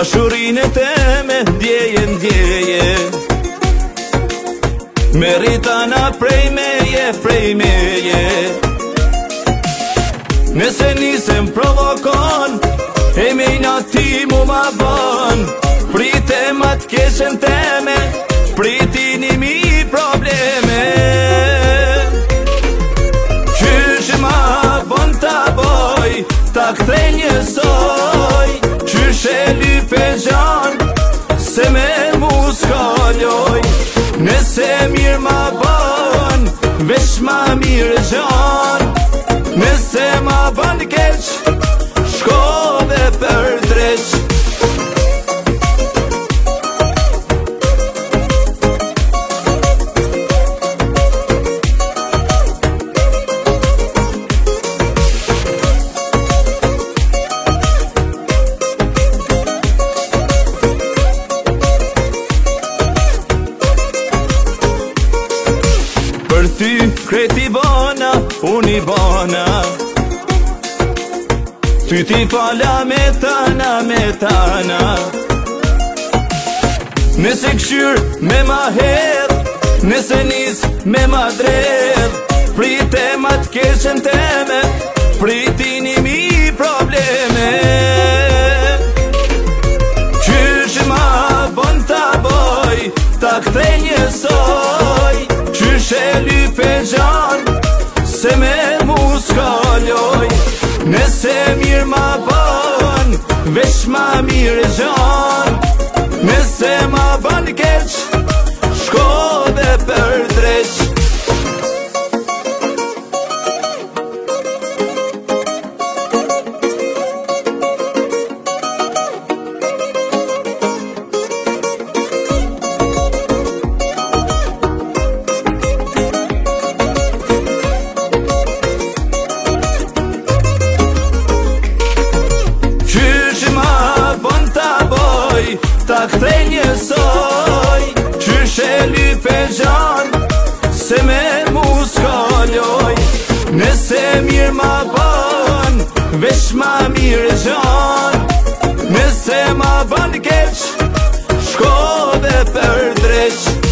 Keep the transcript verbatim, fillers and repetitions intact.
Dashurin e teme ndjeje, ndjeje Meritana prej meje, prej meje Nëse nisem provokon E mejna ti mu ma bon Prite ma t'keshen teme Pritini mi probleme Qysh ma bon ta boj Ta kthej njësoj Qysh e lype gjan Se me mu s'kalloj Nëse mirë ma bon Vesh ma mirë gjan Nëse ma bon keq Shko dhe për dreq Për ty kreti bona, unë i bona Ty ti fala me tana, me tana Nëse këshyr me ma hedh Nëse nis me ma dredh Prite ma t'keshen teme Pritini mi probleme Qysh ma bon ta boj Ta kthej njësoj Qysh e lype gjan Se me mu s'kalloj Nëse mirë ma bon Vesh ma mirë gjan Nëse ma bon keq Shko dhe për dreq Ta kthej njësoj Qysh e lype gjan Se me mu s'kalloj Nëse mirë ma bon Vesh ma mirë gjan Nëse ma bon keq Shko dhe për dreq